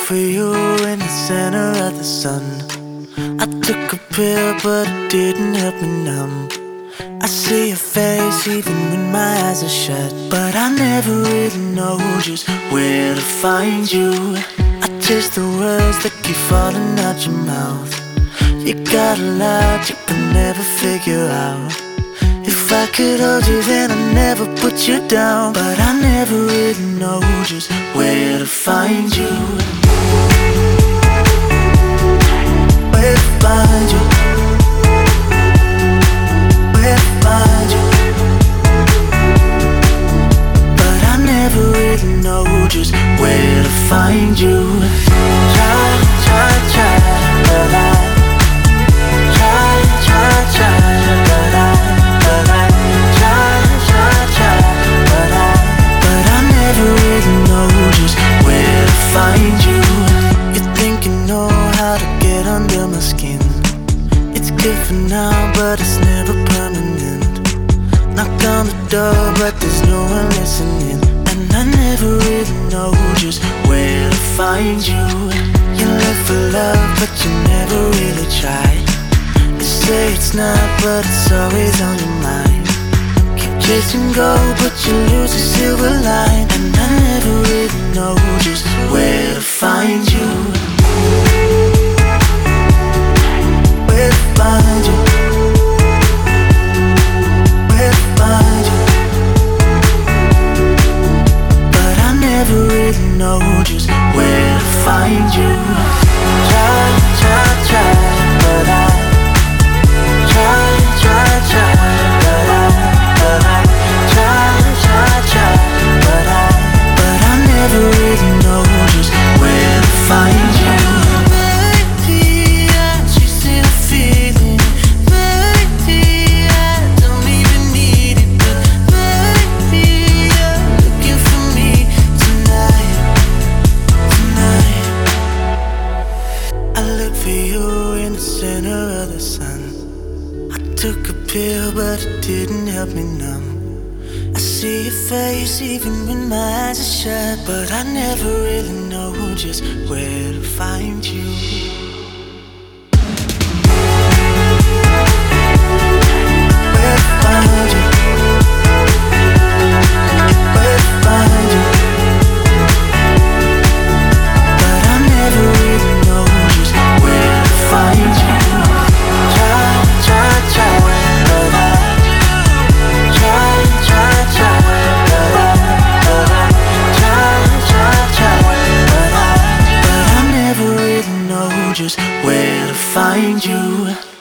for you in the center of the sun. I took a pill, but it didn't help me numb. I see your face even when my eyes are shut, but I never really know just where to find you. I taste the words that keep falling out your mouth. You got a lot you can never figure out. If I could hold you, then I'd never put you down, but I never really know just where to find you. Where to find you? Where to find you? But I never really know just where to find you. Try, but I try, but I find you. You think you know how to get under my skin. It's good for now, but it's never permanent. Knock on the door, but there's no one listening. And I never really know just where to find you. You look for love, but you never really try. You say it's not, but it's always on your mind. Keep chasing gold, but you lose the silver line. And I never really know just where to find you. Where to find you? Where to find you? But I never really know just where to find you. Try, but I try, but I try, but I never really know just where to find you. Maybe I'm chasing a feeling. Maybe I don't even need it, but maybe you're looking for me tonight. I look for you in the center of the sun. I took a pill, but it didn't help me numb. I see your face even when my eyes are shut, but I never really know just where to find you. Where to find you? Where to find you? But I never really know just where to find you. Try, but I just where to find you.